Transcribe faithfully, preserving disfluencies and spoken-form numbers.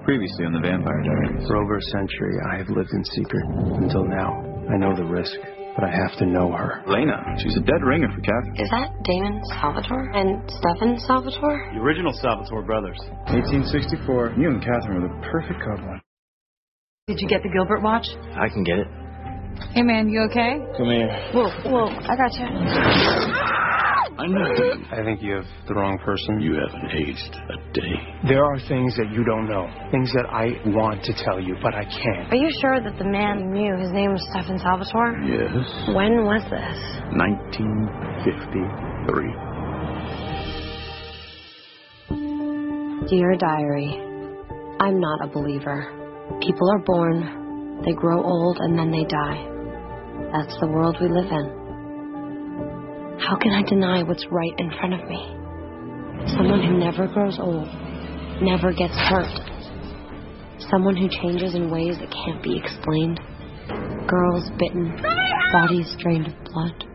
Previously on the Vampire Diaries. For over a century, I have lived in secret. Until now, I know the risk, but I have to know her. Lena, she's a dead ringer for Catherine. Is that Damon Salvatore and Stefan Salvatore? The original Salvatore brothers. eighteen sixty-four. You and Catherine were the perfect couple. Did you get the Gilbert watch? I can get it. Hey, man, you okay? Come here. Whoa, whoa, I got you. I know you. I think you have the wrong person. You haven't aged a day. There are things that you don't know. Things that I want to tell you, but I can't. Are you sure that the man you knew, his name was Stefan Salvatore? Yes. When was this? nineteen fifty-three. Dear Diary, I'm not a believer. People are born, they grow old, and then they die. That's the world we live in. How can I deny what's right in front of me? Someone who never grows old, never gets hurt. Someone who changes in ways that can't be explained. Girls bitten, bodies drained of blood.